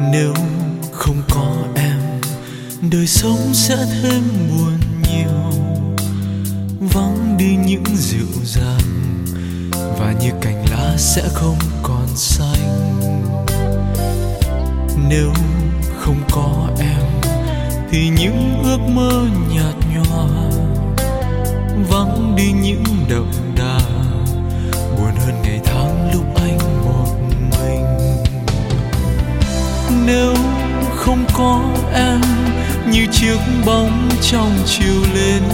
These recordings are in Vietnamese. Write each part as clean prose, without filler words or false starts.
Nếu không có em, đời sống sẽ thêm buồn nhiều, vắng đi những dịu dàng và như cành lá sẽ không còn xanh. Nếu không có em thì những ước mơ nhạt nhòa, vắng đi những đậm đà, buồn hơn ngày tháng lúc anh một mình. Nếu không có em, như chiếc bóng trong chiều lên,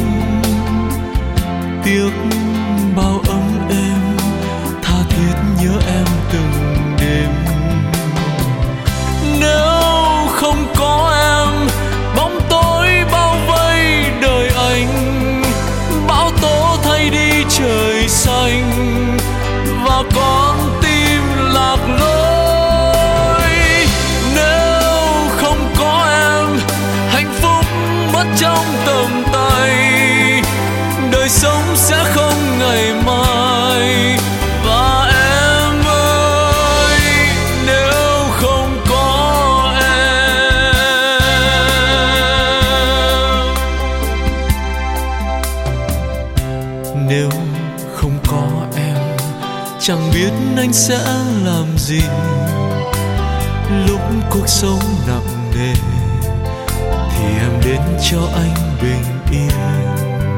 tiếc bao ấm êm, tha thiết nhớ em từng đêm. Nếu không có em, bóng tối bao vây đời anh, bão tố thay đi trời xanh và con tim lạc lối. Nếu không có em, hạnh phúc mất trong tầm tay, đời sống sẽ không ngày mai. Và em ơi, nếu không có em, nếu không có em, chẳng biết anh sẽ làm gì lúc cuộc sống nặng nề, thì em đến cho anh bình yên.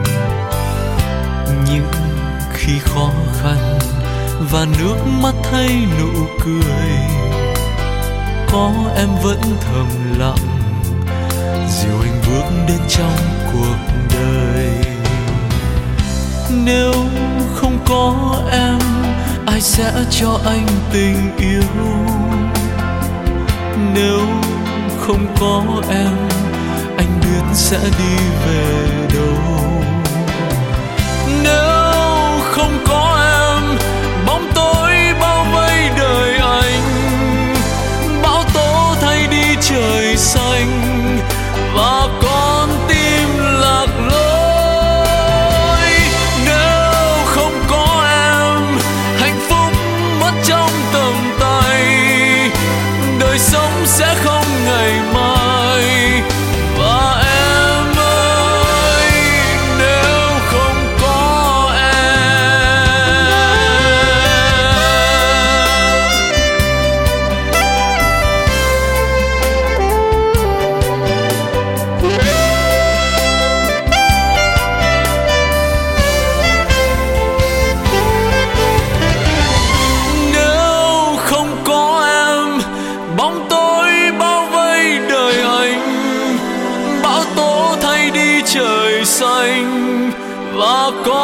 Những khi khó khăn và nước mắt thay nụ cười, có em vẫn thầm lặng dìu anh bước đến trong cuộc đời. Nếu không có em, ai sẽ cho anh tình yêu? Nếu không có em, anh biết sẽ đi về đâu. Nếu không có em, bóng tối bao vây đời anh, bão tố thay đi trời xanh và con tim lạc lối. Nếu không có em, hạnh phúc mất trong tầm tay, đời sống sẽ không ngày mai. Và em ơi, nếu không có nếu không có em, bóng tối bao vây đời anh, bão tố thay đi trời xanh và có